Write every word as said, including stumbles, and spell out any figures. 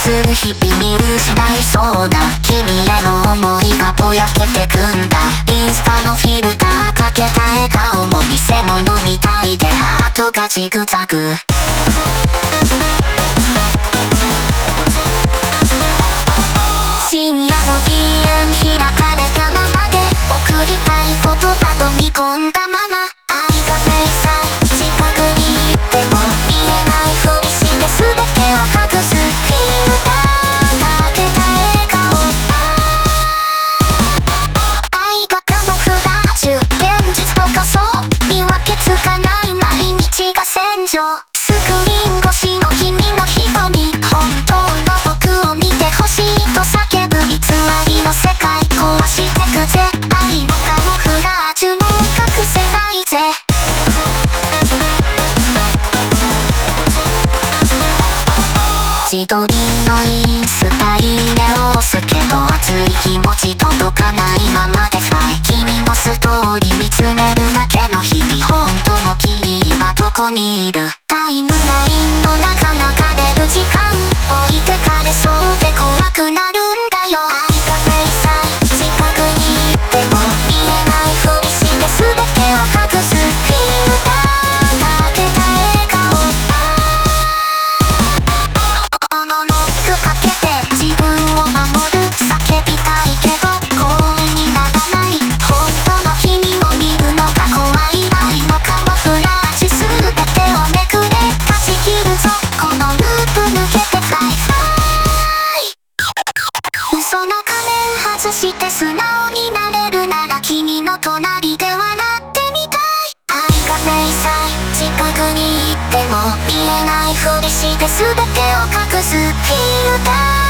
する日々見失いそうな君への思いがぼやけてくんだ。インスタのフィルターかけた笑顔も偽物みたいでハートがジグザグ。深夜の ディーエム 開かれたままで送りたい言葉飲み込んだまま、愛がめいさ近くにいても見えないふりして全てを隠すフィルターかけた笑顔。愛がカモフラージュ現実と仮想見分けつかない毎日が戦場。スクリーン越しの君の瞳本当の僕を見てほしいと叫ぶ偽りの世界壊してくぜ。愛のカモフラージュも隠せないぜ。自撮りのインスタいいねを押すけど熱い気持ち届かないままでさえ君のストーリー見つめるだけの日々。本当の君今どこにいる。タイムラインの中流れる時間置いてかれそうで怖くなるんだよ。愛がめいさ近くにいても見えないふりして全てを隠すフィルターかけた笑顔。おのノックかけて自分を守る叫びたいけど声にならない。本当の君を見るのが怖い。愛のカモフラージュ全てをめくれ断ち切るぞこのループ抜けてフライフライ。嘘の仮面外して素直になれるなら君の隣で笑ってみたい。愛がめいさ近くにいても見えないふりして全てを隠すフィルター